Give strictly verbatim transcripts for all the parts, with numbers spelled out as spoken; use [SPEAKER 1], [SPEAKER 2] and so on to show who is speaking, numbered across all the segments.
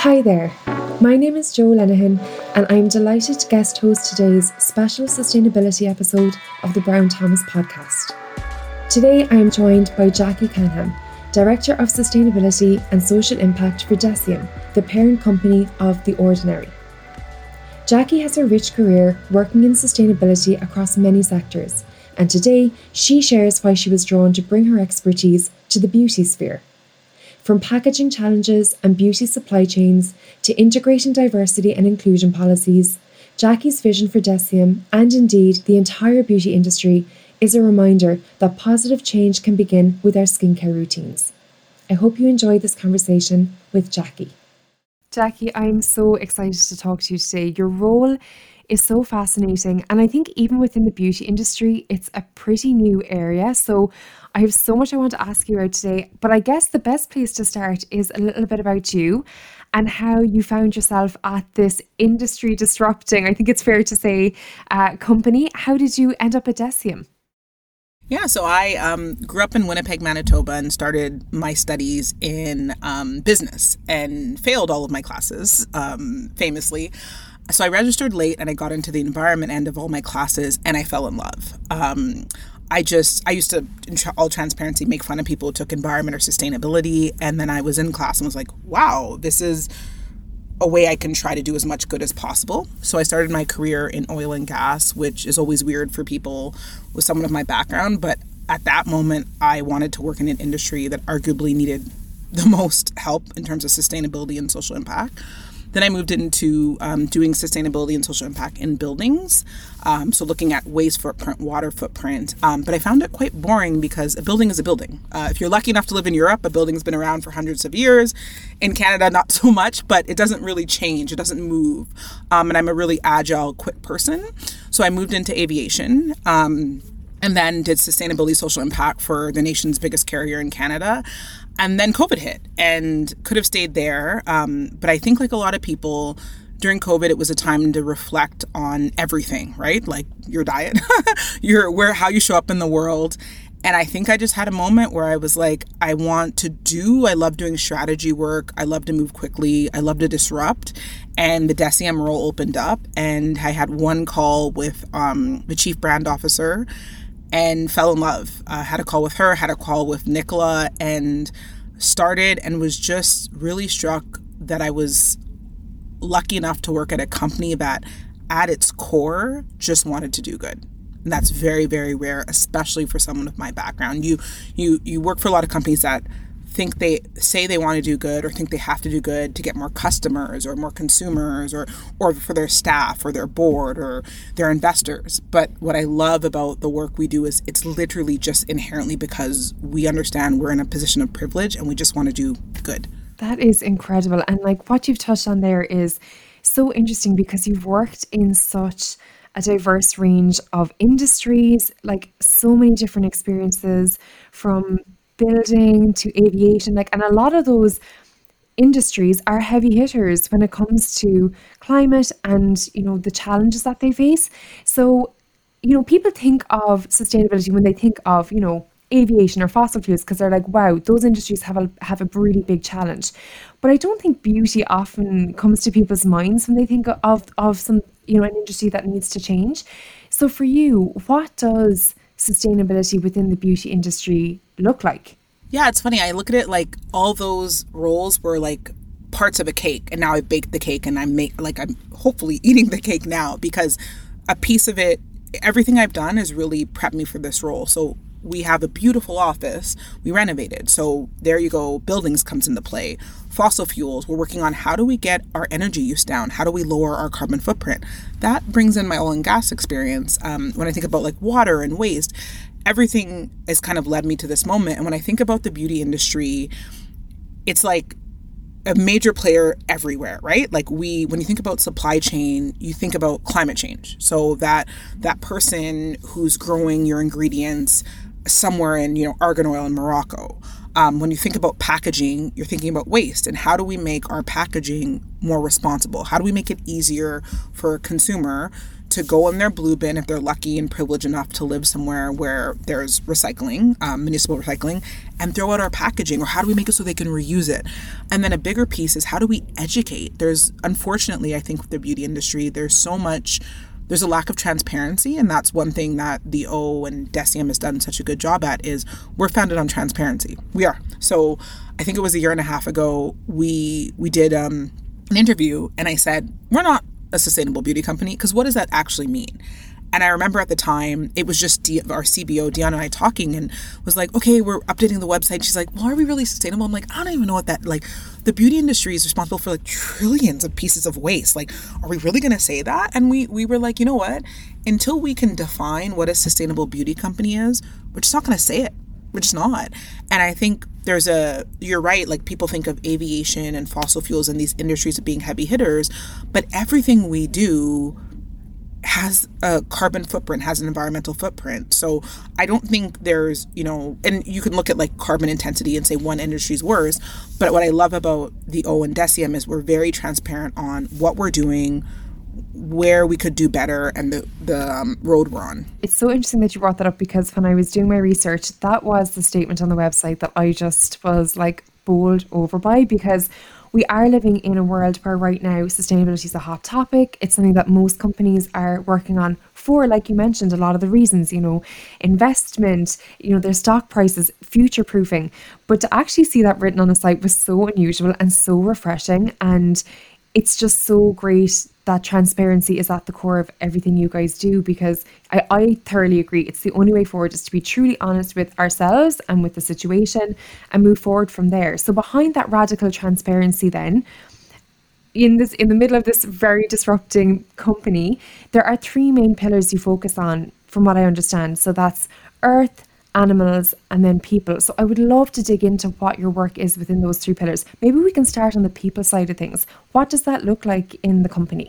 [SPEAKER 1] Hi there, my name is Jo Lenihan and I'm delighted to guest host today's special sustainability episode of the Brown Thomas podcast. Today I am joined by Jackie Canham, Director of Sustainability and Social Impact for Decium, the parent company of The Ordinary. Jackie has a rich career working in sustainability across many sectors, and today she shares why she was drawn to bring her expertise to the beauty sphere. From packaging challenges and beauty supply chains to integrating diversity and inclusion policies, Jackie's vision for Decium, and indeed the entire beauty industry, is a reminder that positive change can begin with our skincare routines. I hope you enjoy this conversation with Jackie. Jackie, I'm so excited to talk to you today. Your role is so fascinating, and I think even within the beauty industry, it's a pretty new area. So I have so much I want to ask you about today, but I guess the best place to start is a little bit about you and how you found yourself at this industry disrupting, I think it's fair to say, uh, company. How did you end up at Decium?
[SPEAKER 2] Yeah, so I um, grew up in Winnipeg, Manitoba, and started my studies in um, business and failed all of my classes, um, famously. So I registered late and I got into the environment end of all my classes and I fell in love. Um, I just, I used to, in all transparency, make fun of people who took environment or sustainability. And then I was in class and was like, wow, this is a way I can try to do as much good as possible. So I started my career in oil and gas, which is always weird for people with someone of my background. But at that moment, I wanted to work in an industry that arguably needed the most help in terms of sustainability and social impact. Then I moved into um, doing sustainability and social impact in buildings. Um, so looking at waste footprint, water footprint. Um, but I found it quite boring because a building is a building. Uh, if you're lucky enough to live in Europe, a building's been around for hundreds of years. In Canada, not so much, but it doesn't really change. It doesn't move. Um, and I'm a really agile, quick person. So I moved into aviation. Um, and then did sustainability social impact for the nation's biggest carrier in Canada. And then COVID hit and could have stayed there. Um, but I think like a lot of people, during COVID, it was a time to reflect on everything, right? Like your diet, your where how you show up in the world. And I think I just had a moment where I was like, I want to do, I love doing strategy work. I love to move quickly. I love to disrupt. And the Decium role opened up and I had one call with um, the chief brand officer and fell in love. Uh, had a call with her, had a call with Nicola, and started and was just really struck that I was lucky enough to work at a company that at its core just wanted to do good. And that's very, very rare, especially for someone with my background. You you you work for a lot of companies that think they say they want to do good or think they have to do good to get more customers or more consumers or or for their staff or their board or their investors. But what I love about the work we do is it's literally just inherently because we understand we're in a position of privilege and we just want to do good.
[SPEAKER 1] That is incredible. And like what you've touched on there is so interesting because you've worked in such a diverse range of industries, like so many different experiences from building to aviation, like, and a lot of those industries are heavy hitters when it comes to climate and, you know, the challenges that they face. So, you know, people think of sustainability when they think of, you know, aviation or fossil fuels because they're like, wow, those industries have a have a really big challenge. But I don't think beauty often comes to people's minds when they think of of some, you know, an industry that needs to change. So for you, what does sustainability within the beauty industry look like?
[SPEAKER 2] Yeah, it's funny. I look at it like all those roles were like parts of a cake, and now I baked the cake and I'm make like I'm hopefully eating the cake now because a piece of it, everything I've done has really prepped me for this role. So we have a beautiful office we renovated. So there you go. Buildings comes into play. Fossil fuels. We're working on how do we get our energy use down? How do we lower our carbon footprint? That brings in my oil and gas experience. Um, when I think about like water and waste, everything has kind of led me to this moment. And when I think about the beauty industry, it's like a major player everywhere, right? Like we, when you think about supply chain, you think about climate change. So that that person who's growing your ingredients somewhere in, you know, argan oil in Morocco. Um, when you think about packaging, you're thinking about waste and how do we make our packaging more responsible? How do we make it easier for a consumer to go in their blue bin if they're lucky and privileged enough to live somewhere where there's recycling, um, municipal recycling, and throw out our packaging, or how do we make it so they can reuse it? And then a bigger piece is how do we educate? There's, unfortunately, I think with the beauty industry, there's so much, there's a lack of transparency, and that's one thing that the O and Deciem has done such a good job at is we're founded on transparency. We are. So I think it was a year and a half ago, we we did um, an interview, and I said, we're not a sustainable beauty company, because what does that actually mean? And I remember at the time, it was just D- our C B O, Deanna, and I talking, and was like, okay, we're updating the website. She's like, well, are we really sustainable? I'm like, I don't even know what that, like, the beauty industry is responsible for like trillions of pieces of waste. Like, are we really going to say that? And we, we were like, you know what? Until we can define what a sustainable beauty company is, we're just not going to say it. We're just not. And I think there's a, you're right, like people think of aviation and fossil fuels and these industries as being heavy hitters, but everything we do has a carbon footprint, has an environmental footprint. So I don't think there's, you know, and you can look at like carbon intensity and say one industry's worse. But what I love about the O and Deciem is we're very transparent on what we're doing, where we could do better, and the, the um, road we're on.
[SPEAKER 1] It's so interesting that you brought that up, because when I was doing my research, that was the statement on the website that I just was like bowled over by, because we are living in a world where right now sustainability is a hot topic. It's something that most companies are working on for, like you mentioned, a lot of the reasons, you know, investment, you know, their stock prices, future proofing. But to actually see that written on a site was so unusual and so refreshing. And it's just so great that transparency is at the core of everything you guys do, because I, I thoroughly agree. It's the only way forward, is to be truly honest with ourselves and with the situation and move forward from there. So behind that radical transparency then, in this, in the middle of this very disrupting company, there are three main pillars you focus on, from what I understand. So that's earth, animals, and then people. So I would love to dig into what your work is within those three pillars. Maybe we can start on the people side of things. What does that look like in the company?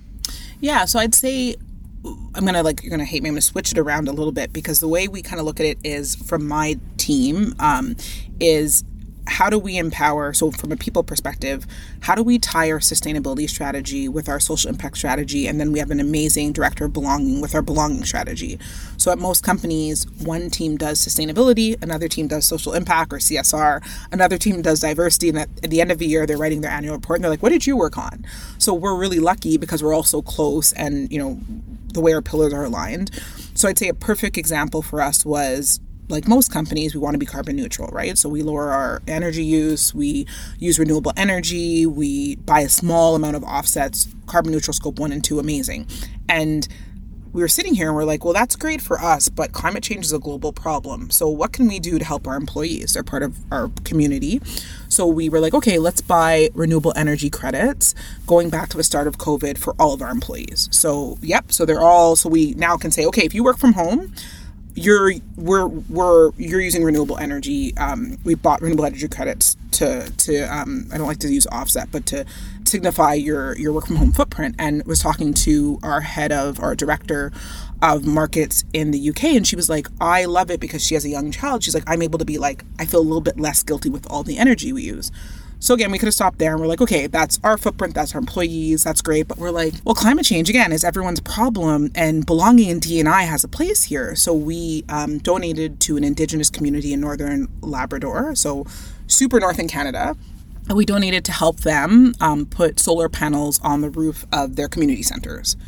[SPEAKER 2] Yeah, so I'd say, I'm going to like, you're going to hate me, I'm going to switch it around a little bit, because the way we kind of look at it is, from my team, um, is how do we empower, so from a people perspective, how do we tie our sustainability strategy with our social impact strategy? And then we have an amazing director of belonging with our belonging strategy. So at most companies, one team does sustainability, another team does social impact or C S R, another team does diversity. And at, at the end of the year, they're writing their annual report and they're like, what did you work on? So we're really lucky because we're all so close, and, you know, the way our pillars are aligned. So I'd say a perfect example for us was, like most companies, we want to be carbon neutral, right? So we lower our energy use, we use renewable energy, we buy a small amount of offsets, carbon neutral scope one and two, amazing. And we were sitting here and we're like, well, that's great for us, but climate change is a global problem. So what can we do to help our employees? They're part of our community. So we were like, okay, let's buy renewable energy credits going back to the start of COVID for all of our employees. So, yep, so they're all, so we now can say, okay, if you work from home, You're we're we're you're using renewable energy. Um, we bought renewable energy credits to to um, I don't like to use offset, but to signify your your work from home footprint. And was talking to our head of our director of markets in the U K, and she was like, I love it because she has a young child. She's like, I'm able to be like, I feel a little bit less guilty with all the energy we use. So again, we could have stopped there and we're like, okay, that's our footprint, that's our employees, that's great. But we're like, well, climate change, again, is everyone's problem, and belonging in D and I has a place here. So we um, donated to an Indigenous community in Northern Labrador, so super north in Canada. And we donated to help them um, put solar panels on the roof of their community centers.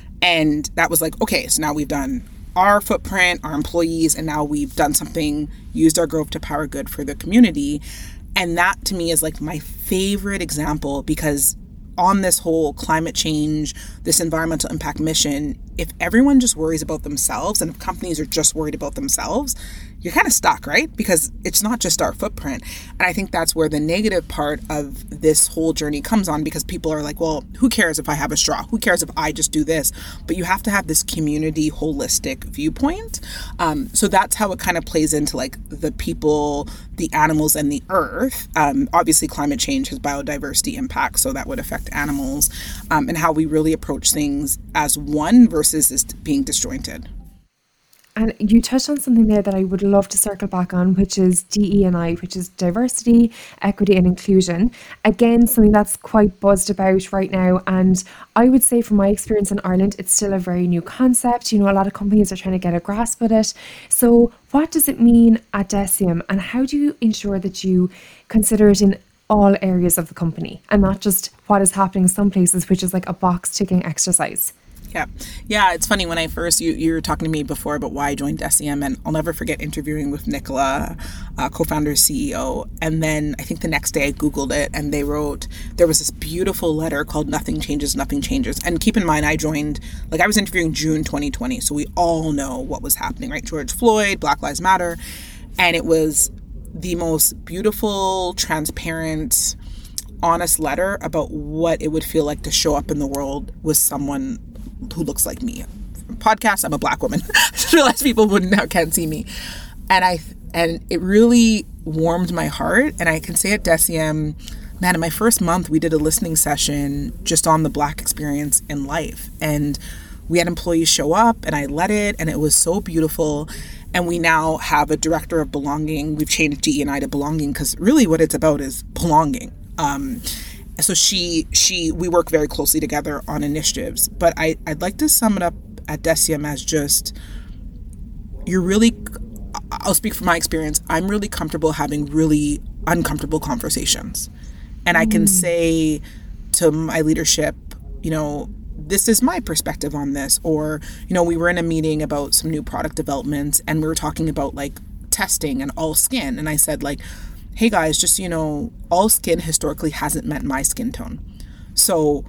[SPEAKER 2] And that was like, okay, so now we've done our footprint, our employees, and now we've done something, used our growth to power good for the community. And that to me is like my favorite example, because on this whole climate change, this environmental impact mission, if everyone just worries about themselves and if companies are just worried about themselves, you're kind of stuck, right? Because it's not just our footprint. And I think that's where the negative part of this whole journey comes on, because people are like, well, who cares if I have a straw? Who cares if I just do this? But you have to have this community holistic viewpoint. Um, so that's how it kind of plays into like the people, the animals, and the earth. Um, obviously, climate change has biodiversity impacts, so that would affect animals, um, and how we really approach things as one versus as being disjointed.
[SPEAKER 1] And you touched on something there that I would love to circle back on, which is D E and I, which is diversity, equity, and inclusion. Again, something that's quite buzzed about right now. And I would say from my experience in Ireland, it's still a very new concept. You know, a lot of companies are trying to get a grasp of it. So what does it mean at Decium, and how do you ensure that you consider it in all areas of the company and not just what is happening in some places, which is like a box ticking exercise?
[SPEAKER 2] Yeah. Yeah. It's funny when I first, you, you were talking to me before about why I joined Decium, and I'll never forget interviewing with Nicola, uh, co-founder, C E O. And then I think the next day I Googled it and they wrote, there was this beautiful letter called Nothing Changes, Nothing Changes. And keep in mind, I joined, like I was interviewing June twenty twenty. So we all know what was happening, right? George Floyd, Black Lives Matter. And it was the most beautiful, transparent, honest letter about what it would feel like to show up in the world with someone who looks like me. Podcast, I'm a Black woman. I just realized people wouldn't now can't see me. And I and it really warmed my heart. And I can say at Decium, man, in my first month, we did a listening session just on the Black experience in life. And we had employees show up and I led it, and it was so beautiful. And we now have a director of belonging. We've changed D E and I to belonging because really what it's about is belonging. Um, So she, she, we work very closely together on initiatives, but I, I'd like to sum it up at Decium as just, you're really, I'll speak from my experience, I'm really comfortable having really uncomfortable conversations. And mm. I can say to my leadership, you know, this is my perspective on this. Or, you know, we were in a meeting about some new product developments and we were talking about like testing and all skin. And I said like, hey guys, just, you know, all skin historically hasn't met my skin tone. So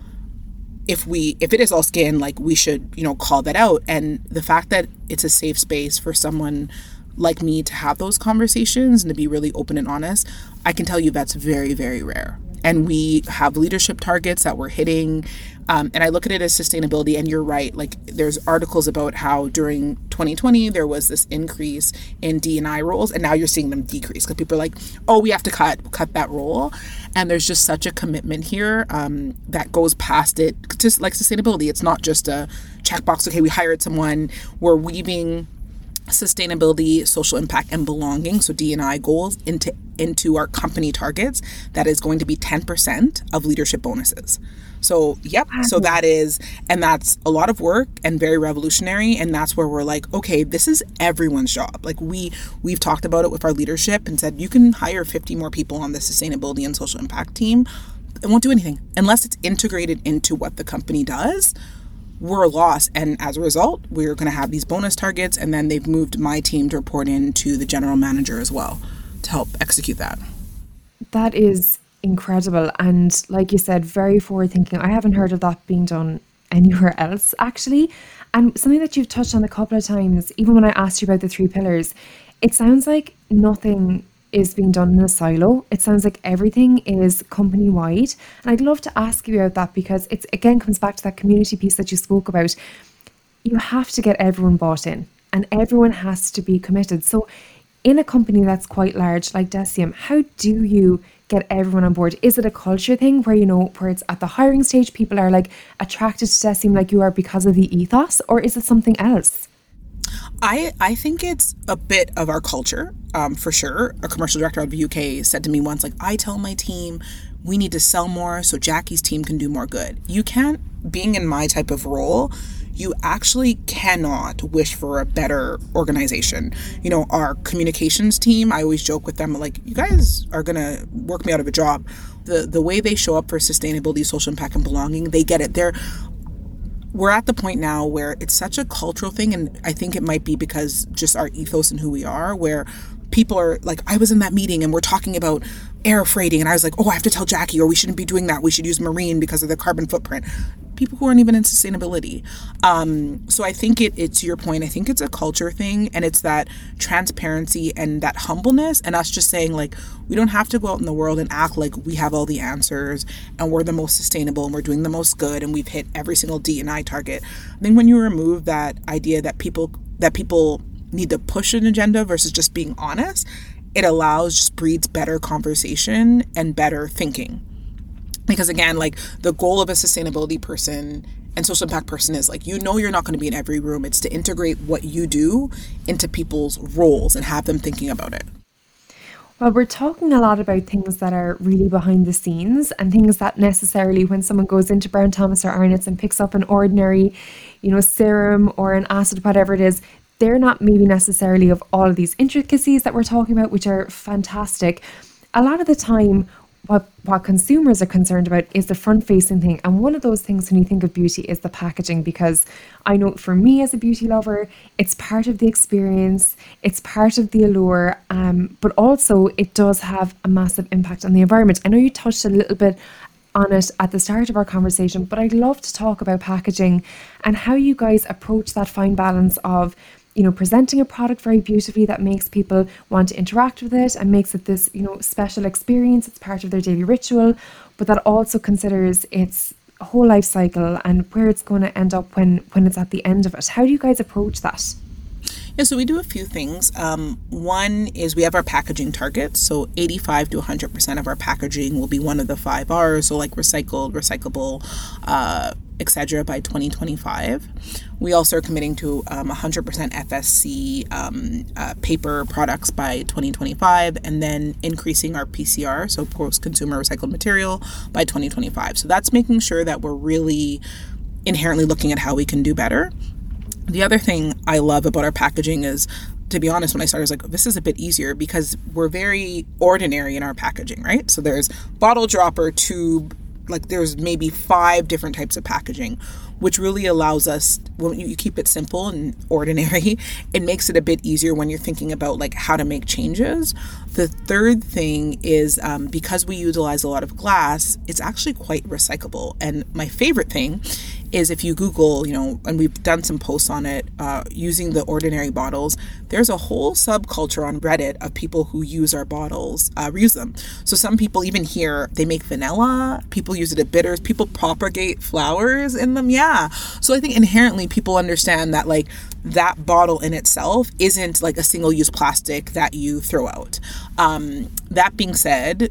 [SPEAKER 2] if we, if it is all skin, like we should, you know, call that out. And the fact that it's a safe space for someone like me to have those conversations and to be really open and honest, I can tell you that's very, very rare. And we have leadership targets that we're hitting. Um, and I look at it as sustainability. And you're right. Like there's articles about how during twenty twenty, there was this increase in D and I roles. And now you're seeing them decrease because people are like, oh, we have to cut, cut that role. And there's just such a commitment here um, that goes past it. Just like sustainability, it's not just a checkbox. Okay, we hired someone. We're weaving sustainability, social impact, and belonging, so D and I goals, into into our company targets. That is going to be ten percent of leadership bonuses. So, yep. So that is, and that's a lot of work and very revolutionary. And that's where we're like, okay, this is everyone's job. Like we, we've talked about it with our leadership and said, you can hire fifty more people on the sustainability and social impact team. It won't do anything unless it's integrated into what the company does. We're lost. And as a result, we're going to have these bonus targets. And then they've moved my team to report in to the general manager as well to help execute that.
[SPEAKER 1] That is incredible. And like you said, very forward thinking. I haven't heard of that being done anywhere else, actually. And something that you've touched on a couple of times, even when I asked you about the three pillars, it sounds like nothing is being done in a silo. It sounds like everything is company wide. And I'd love to ask you about that because it's again comes back to that community piece that you spoke about. You have to get everyone bought in and everyone has to be committed. So in a company that's quite large like Decium, how do you get everyone on board? Is it a culture thing where, you know, where it's at the hiring stage, people are like attracted to Decium like you are because of the ethos, or is it something else?
[SPEAKER 2] I, I think it's a bit of our culture, um, for sure. A commercial director out of the U K said to me once, like, I tell my team, we need to sell more so Jackie's team can do more good. You can't, being in my type of role, you actually cannot wish for a better organization. You know, our communications team, I always joke with them, like, you guys are going to work me out of a job. The the way they show up for sustainability, social impact, and belonging, they get it. They're We're at the point now where it's such a cultural thing, and I think it might be because just our ethos and who we are, where people are like, I was in that meeting and we're talking about air freighting, and I was like, oh, I have to tell Jackie, or we shouldn't be doing that. We should use marine because of the carbon footprint. People who aren't even in sustainability. Um, so I think it, it's your point. I think it's a culture thing, and it's that transparency and that humbleness, and us just saying, like, we don't have to go out in the world and act like we have all the answers and we're the most sustainable and we're doing the most good and we've hit every single D and I target. I think when you remove that idea that people that people need to push an agenda versus just being honest, it allows, just breeds better conversation and better thinking. Because again, like, the goal of a sustainability person and social impact person is. Like, you know, you're not going to be in every room. It's to integrate what you do into people's roles and have them thinking about it.
[SPEAKER 1] Well, we're talking a lot about things that are really behind the scenes and things that necessarily when someone goes into Brown Thomas or Arnott's and picks up an ordinary, you know, serum or an acid, whatever it is, they're not maybe necessarily of all of these intricacies that we're talking about, which are fantastic. A lot of the time, what what consumers are concerned about is the front-facing thing. And one of those things when you think of beauty is the packaging, because I know for me as a beauty lover, it's part of the experience, it's part of the allure, um, but also it does have a massive impact on the environment. I know you touched a little bit on it at the start of our conversation, but I'd love to talk about packaging and how you guys approach that fine balance of, you know, presenting a product very beautifully that makes people want to interact with it and makes it this, you know, special experience. It's part of their daily ritual, but that also considers its whole life cycle and where it's going to end up when, when it's at the end of it. How do you guys approach that?
[SPEAKER 2] Yeah, so we do a few things. Um, one is we have our packaging targets. So eighty-five to one hundred percent of our packaging will be one of the five R's. So like recycled, recyclable, uh, et cetera by twenty twenty-five. We also are committing to um, one hundred percent F S C um, uh, paper products by twenty twenty-five, and then increasing our P C R, so post-consumer recycled material, by twenty twenty-five. So that's making sure that we're really inherently looking at how we can do better. The other thing I love about our packaging is, to be honest, when I started, I was like, this is a bit easier because we're very ordinary in our packaging, right? So there's bottle dropper, tube, like there's maybe five different types of packaging, which really allows us, when you keep it simple and ordinary, it makes it a bit easier when you're thinking about like how to make changes. The third thing is um, because we utilize a lot of glass, it's actually quite recyclable. And my favorite thing is if you Google, you know, and we've done some posts on it, uh, using the ordinary bottles, there's a whole subculture on Reddit of people who use our bottles, uh, reuse them. So some people, even here, they make vanilla, people use it at bitters, people propagate flowers in them. Yeah. So I think inherently people understand that like that bottle in itself isn't like a single-use plastic that you throw out. Um, that being said,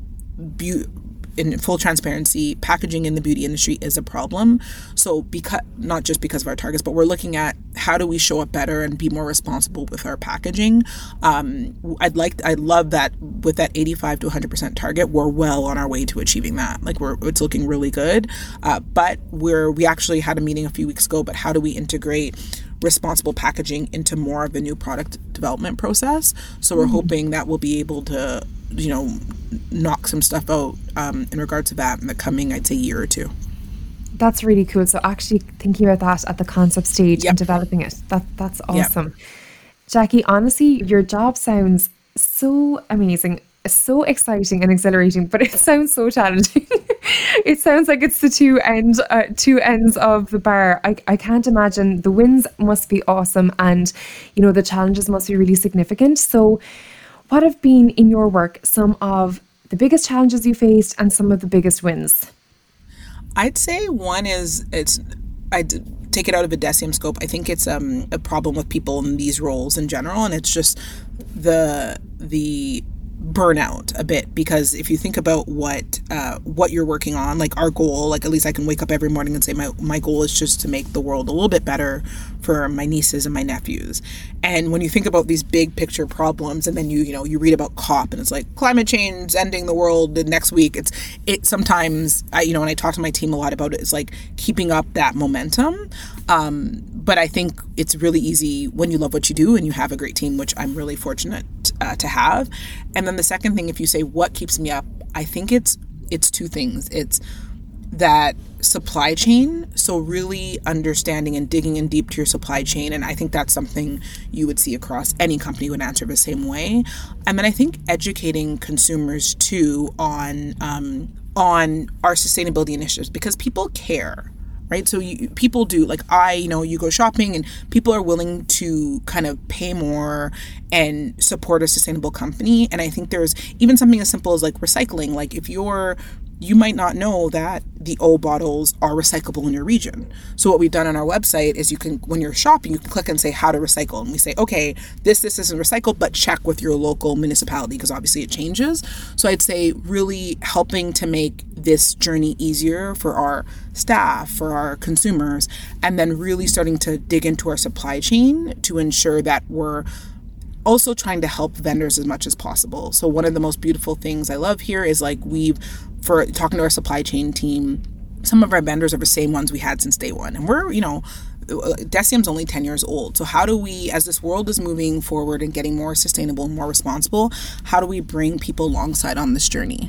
[SPEAKER 2] be- in full transparency, packaging in the beauty industry is a problem. So because, not just because of our targets, but we're looking at how do we show up better and be more responsible with our packaging. Um, I'd like, I love that with that eighty-five to one hundred percent target, we're well on our way to achieving that. Like we're, it's looking really good. Uh, but we're, we actually had a meeting a few weeks ago, but how do we integrate responsible packaging into more of the new product development process? So we're mm-hmm. hoping that we'll be able to, you know, knock some stuff out um, in regards to that in the coming, I'd say, year or two.
[SPEAKER 1] That's really cool. So actually thinking about that at the concept stage yep. and developing it, that that's awesome. Yep. Jackie, honestly, your job sounds so amazing, so exciting and exhilarating, but it sounds so challenging. It sounds like it's the two end, uh, two ends of the bar. I, I can't imagine. The wins must be awesome, and you know the challenges must be really significant. So what have been in your work some of the biggest challenges you faced and some of the biggest wins?
[SPEAKER 2] I'd say one is it's I'd take it out of a Decium scope. I think it's um, a problem with people in these roles in general, and it's just the the burnout a bit, because if you think about what uh, what you're working on, like our goal, like at least I can wake up every morning and say my, my goal is just to make the world a little bit better for my nieces and my nephews. And when you think about these big picture problems, and then you you know you read about COP and it's like climate change ending the world next week, it's it sometimes I you know when I talk to my team a lot about it, it's like keeping up that momentum. Um, but I think it's really easy when you love what you do and you have a great team, which I'm really fortunate uh, to have. And then the second thing, if you say what keeps me up, I think it's it's two things. It's that supply chain. So really understanding and digging in deep to your supply chain. And I think that's something you would see across any company would answer the same way. And then I think educating consumers too on um, on our sustainability initiatives, because people care. Right. So you, people do, like I, you know, you go shopping and people are willing to kind of pay more and support a sustainable company. And I think there's even something as simple as like recycling. Like if you're you might not know that the O bottles are recyclable in your region. So what we've done on our website is you can, when you're shopping, you can click and say how to recycle. And we say, okay, this, this isn't recycled, but check with your local municipality because obviously it changes. So I'd say really helping to make this journey easier for our staff, for our consumers, and then really starting to dig into our supply chain to ensure that we're also trying to help vendors as much as possible. So one of the most beautiful things I love here is like we've, for talking to our supply chain team, some of our vendors are the same ones we had since day one. And we're, you know, Decium's only ten years old. So how do we, as this world is moving forward and getting more sustainable and more responsible, how do we bring people alongside on this journey?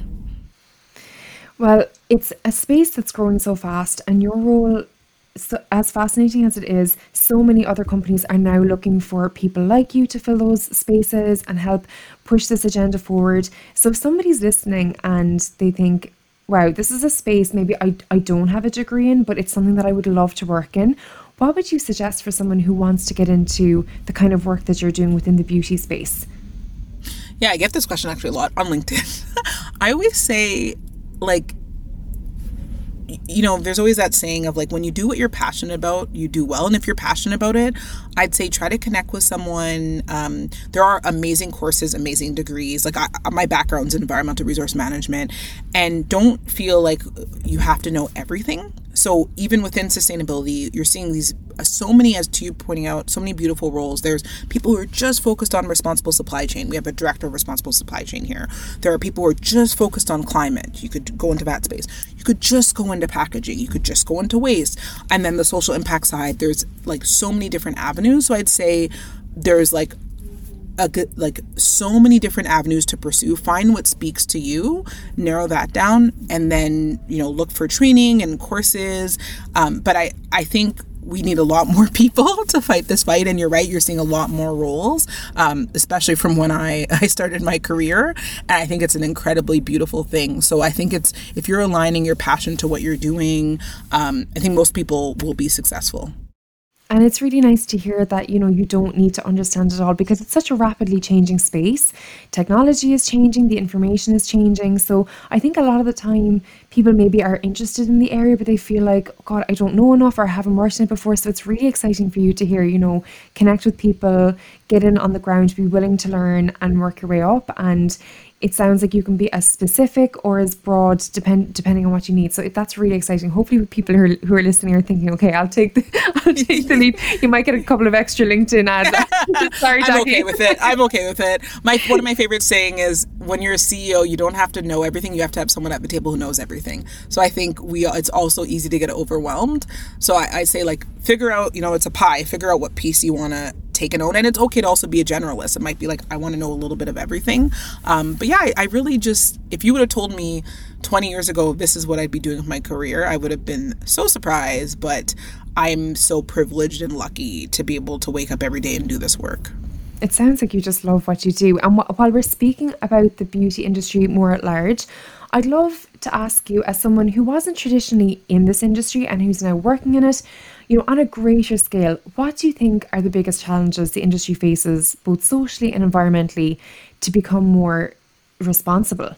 [SPEAKER 1] Well, it's a space that's growing so fast, and your role, so, as fascinating as it is, so many other companies are now looking for people like you to fill those spaces and help push this agenda forward. So if somebody's listening and they think, wow, this is a space maybe I, I don't have a degree in, but it's something that I would love to work in, what would you suggest for someone who wants to get into the kind of work that you're doing within the beauty space?
[SPEAKER 2] Yeah, I get this question actually a lot on LinkedIn. I always say, like, you know, there's always that saying of like, when you do what you're passionate about, you do well. And if you're passionate about it, I'd say try to connect with someone. Um, there are amazing courses, amazing degrees. Like I, my background's in environmental resource management, and don't feel like you have to know everything. So even within sustainability, you're seeing these uh, so many, as to you pointing out, so many beautiful roles. There's people who are just focused on responsible supply chain. We have a director of responsible supply chain here. There are people who are just focused on climate. You could go into that space. You could just go into packaging. You could just go into waste. And then the social impact side, there's like so many different avenues. So I'd say there's like a good, like so many different avenues to pursue. Find what speaks to you, narrow that down, and then, you know, look for training and courses. Um, but I, I think we need a lot more people to fight this fight. And you're right, you're seeing a lot more roles, um, especially from when I, I started my career. And I think it's an incredibly beautiful thing. So I think it's, if you're aligning your passion to what you're doing, um, I think most people will be successful.
[SPEAKER 1] And it's really nice to hear that, you know, you don't need to understand it all, because it's such a rapidly changing space. Technology is changing, the information is changing. So I think a lot of the time people maybe are interested in the area, but they feel like, oh God, I don't know enough, or I haven't worked in it before. So it's really exciting for you to hear, you know, connect with people, get in on the ground, be willing to learn and work your way up. And it sounds like you can be as specific or as broad, depend, depending on what you need. So that's really exciting. Hopefully people who are, who are listening are thinking, okay, I'll take the, I'll take the lead. You might get a couple of extra LinkedIn ads. Sorry, Jackie.
[SPEAKER 2] I'm okay with it. I'm okay with it. My One of my favorite saying is, when you're a C E O, you don't have to know everything. You have to have someone at the table who knows everything. So I think we it's also easy to get overwhelmed. So I, I say, like, figure out, you know, it's a pie. Figure out what piece you want to take a note. And it's okay to also be a generalist. It might be like, I want to know a little bit of everything. Um, but yeah, I, I really just, if you would have told me twenty years ago, this is what I'd be doing with my career, I would have been so surprised. But I'm so privileged and lucky to be able to wake up every day and do this work.
[SPEAKER 1] It sounds like you just love what you do. And wh- while we're speaking about the beauty industry more at large, I'd love to ask you, as someone who wasn't traditionally in this industry and who's now working in it, you know, on a greater scale, what do you think are the biggest challenges the industry faces, both socially and environmentally, to become more responsible?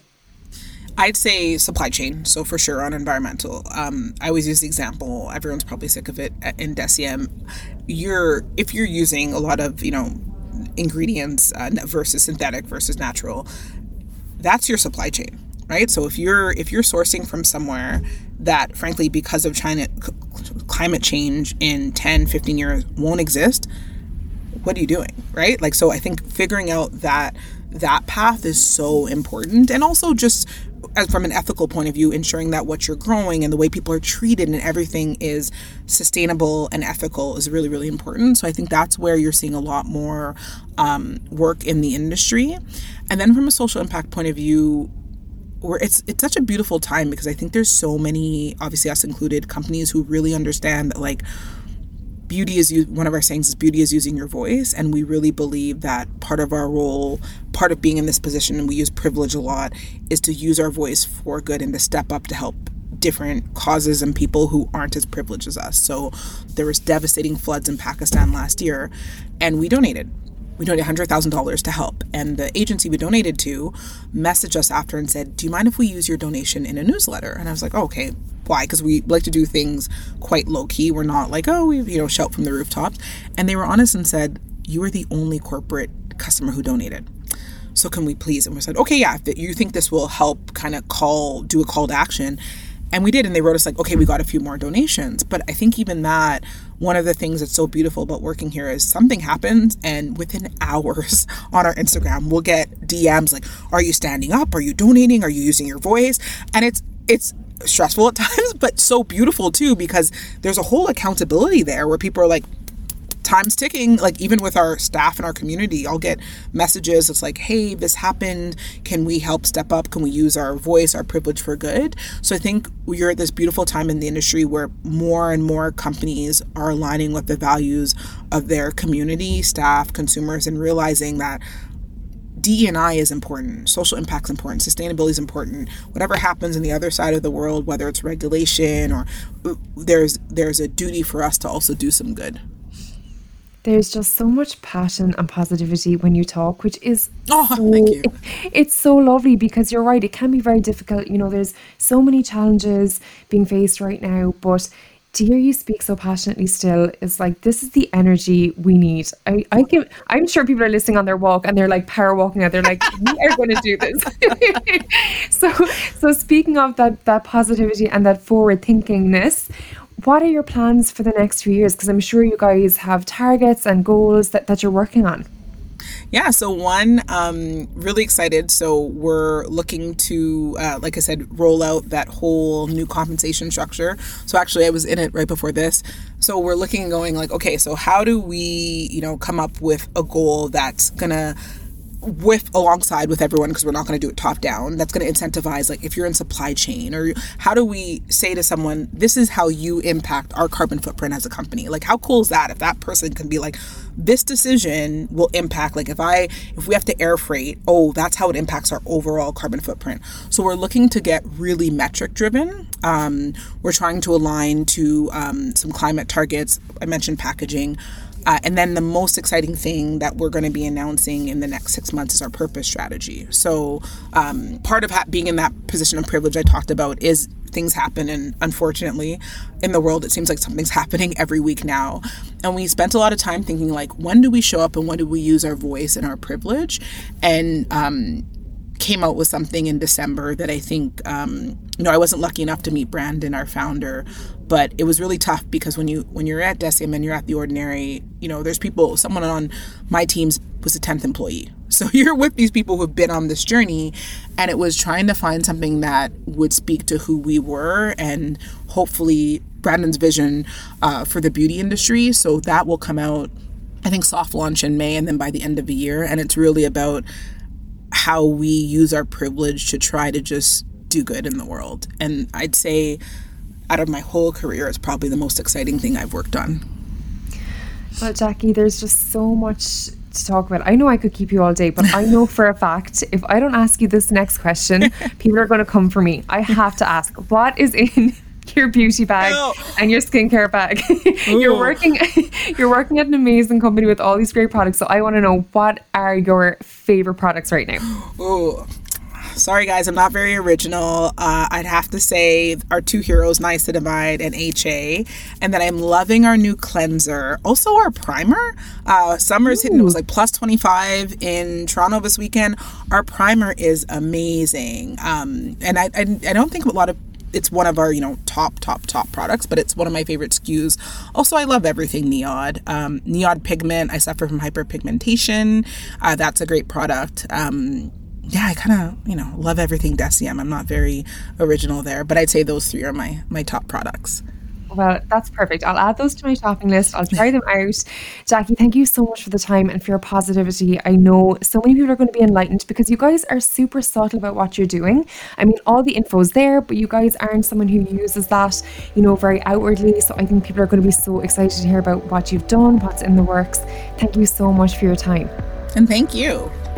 [SPEAKER 2] I'd say supply chain. So for sure on environmental. Um, I always use the example, everyone's probably sick of it, in Deciem. You're, if you're using a lot of, you know, ingredients uh, versus synthetic versus natural, that's your supply chain, right? So if you're if you're sourcing from somewhere that, frankly, because of China c- climate change in ten, fifteen years won't exist, what are you doing, right? Like, so I think figuring out that that path is so important. And also just as from an ethical point of view, ensuring that what you're growing and the way people are treated and everything is sustainable and ethical is really, really important. So I think that's where you're seeing a lot more um, work in the industry. And then from a social impact point of view, where it's it's such a beautiful time, because I think there's so many, obviously us included, companies who really understand that, like, beauty is, one of our sayings is beauty is using your voice. And we really believe that part of our role, part of being in this position, and we use privilege a lot, is to use our voice for good and to step up to help different causes and people who aren't as privileged as us. So there was devastating floods in Pakistan last year, and we donated. we donated one hundred thousand dollars to help. And the agency we donated to messaged us after and said, do you mind if we use your donation in a newsletter? And I was like, oh, okay. Why? Because we like to do things quite low key. We're not like, oh, we, you know, shout from the rooftops. And they were honest and said, you are the only corporate customer who donated. So can we please? And we said, okay, yeah, if you think this will help kind of call, do a call to action. And we did. And they wrote us like, okay, we got a few more donations. But I think even that, one of the things that's so beautiful about working here is something happens and within hours on our Instagram, we'll get D Ms like, are you standing up? Are you donating? Are you using your voice? And it's, it's, stressful at times, but so beautiful too, because there's a whole accountability there where people are like, time's ticking. Like even with our staff and our community, I'll get messages. It's like, hey, this happened. Can we help step up? Can we use our voice, our privilege for good? So I think we're at this beautiful time in the industry where more and more companies are aligning with the values of their community, staff, consumers, and realizing that D E and I is important. Social impact is important. Sustainability is important. Whatever happens in the other side of the world, whether it's regulation or there's there's a duty for us to also do some good.
[SPEAKER 1] There's just so much passion and positivity when you talk, which is
[SPEAKER 2] oh,
[SPEAKER 1] so,
[SPEAKER 2] thank you.
[SPEAKER 1] It's so lovely because you're right. It can be very difficult. You know, there's so many challenges being faced right now, but to hear you speak so passionately still is like, this is the energy we need. I, I can, I'm sure people are listening on their walk and they're like power walking out. They're like, we are going to do this. so, so speaking of that, that positivity and that forward thinkingness, what are your plans for the next few years? Because I'm sure you guys have targets and goals that, that you're working on.
[SPEAKER 2] Yeah, so one, um, really excited. So we're looking to, uh, like I said, roll out that whole new compensation structure. So actually, I was in it right before this. So we're looking and going like, okay, so how do we, you know, come up with a goal that's going to with alongside with everyone, because we're not going to do it top down, that's going to incentivize, like if you're in supply chain, or how do we say to someone, this is how you impact our carbon footprint as a company? Like how cool is that if that person can be like, this decision will impact, like if I if we have to air freight, oh, that's how it impacts our overall carbon footprint. So we're looking to get really metric driven. Um, we're trying to align to um, some climate targets. I mentioned packaging. Uh, and then the most exciting thing that we're going to be announcing in the next six months is our purpose strategy. So um, part of ha- being in that position of privilege I talked about is things happen. And unfortunately, in the world, it seems like something's happening every week now. And we spent a lot of time thinking like, when do we show up and when do we use our voice and our privilege? And um, came out with something in December that I think, um, you know, I wasn't lucky enough to meet Brandon, our founder, but it was really tough because when you when you're at Deciem and you're at The Ordinary, you know, there's people, someone on my team was a tenth employee. So you're with these people who've been on this journey, and it was trying to find something that would speak to who we were and hopefully Brandon's vision uh, for the beauty industry. So that will come out, I think, soft launch in May and then by the end of the year. And it's really about how we use our privilege to try to just do good in the world. And I'd say out of my whole career, it's probably the most exciting thing I've worked on.
[SPEAKER 1] Well, Jackie, there's just so much to talk about. I know I could keep you all day, but I know for a fact, if I don't ask you this next question, people are going to come for me. I have to ask, what is in your beauty bag no. and your skincare bag? you're working you're working at an amazing company with all these great products. So I want to know, what are your favorite products right now?
[SPEAKER 2] Oh, sorry guys, I'm not very original. Uh, I'd have to say our two heroes, niacinamide and H A, and then I'm loving our new cleanser. Also our primer. Uh, summer's hitting. It was like plus twenty-five in Toronto this weekend. Our primer is amazing, um, and I, I I don't think a lot of it's one of our, you know, top, top, top products, but it's one of my favorite S K Us. Also, I love everything Neod. Um, Neod pigment, I suffer from hyperpigmentation. Uh, that's a great product. Um, yeah, I kind of, you know, love everything Deciem. I'm not very original there, but I'd say those three are my, my top products.
[SPEAKER 1] Well, that's perfect. I'll add those to my shopping list. I'll try them out. Jackie, thank you so much for the time and for your positivity. I know so many people are going to be enlightened because you guys are super subtle about what you're doing. I mean, all the info's there, but you guys aren't someone who uses that, you know, very outwardly. So I think people are going to be so excited to hear about what you've done, what's in the works. Thank you so much for your time.
[SPEAKER 2] And thank you.